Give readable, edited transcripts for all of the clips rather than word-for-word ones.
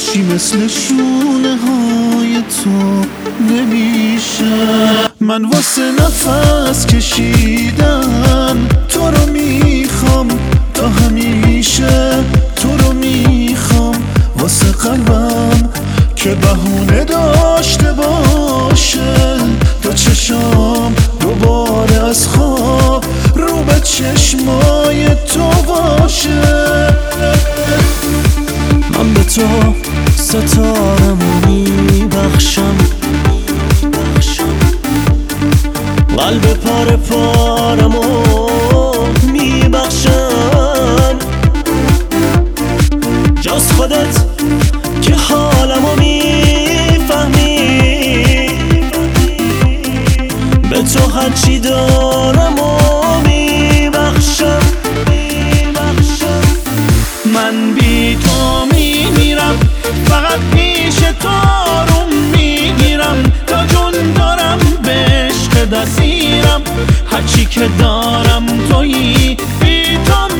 هیچی مثل شونه های تو نمیشه. من واسه نفس کشیدن تو رو میخوام تا همیشه، تو رو میخوام واسه قلبم که بهونه داشته باشه. تا چشام دوباره از خواب رو به چشمای تو باشه. من به تو ستارمو میبخشم، قلب پاره پارمو میبخشم. جز خودت که حالمو میفهمی، به تو هرچی دارمو میبخشم. من بی تو میمیرم، فقط پیش تو آروم میگیرم. تا جون دارم به عشق دستیرم، هرچی که دارم تویی، بی تو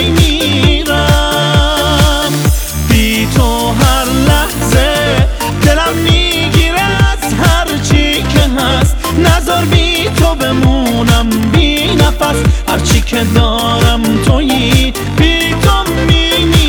میمیرم. بی تو هر لحظه دلم میگیره از هرچی که هست. نذار بی تو بمونم بی نفس، هرچی که دارم تویی، بی تو میمیرم.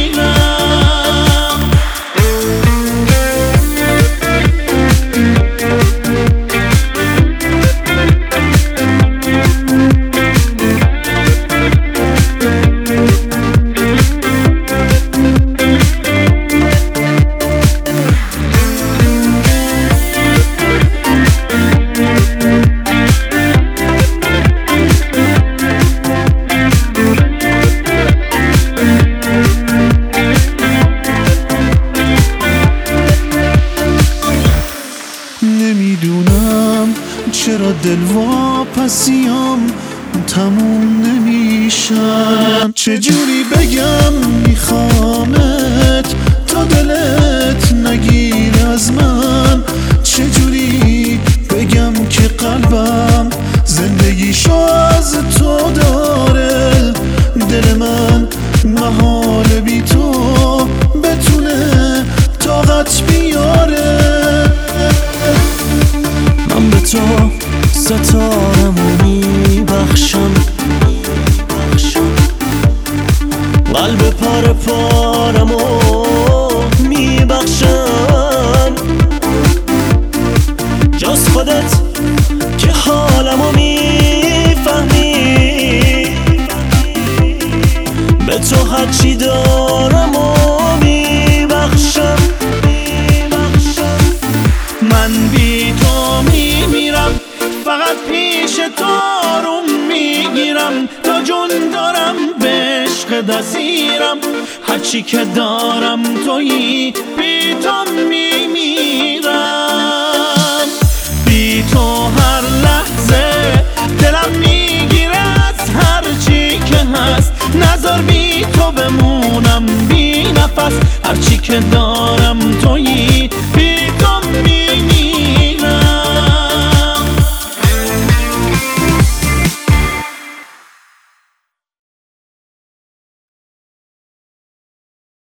نمیدونم چرا دلواپسیام تموم نمیشن. چجوری بگم میخوامت تا دلت نگیر از من؟ چجوری بگم که قلبم زندگیشو از تو داره؟ دل من محال بی تو بتونه طاقت بیاره. من به تو ستارمو میبخشم، قلب پاره پارمو میبخشم. جز خودت که حالمو میفهمی، به تو هرچی دارمو میبخشم. من بی تو میمیرم، فقط پیش تو آروم میگیرم. تا جون دارم به عشق دستیرم، هرچی که دارم تویی، بی تو میمیرم. بی تو هر لحظه دلم میگیره از هرچی که هست. نذار بی تو بمونم بی نفس، هرچی که دارم تویی،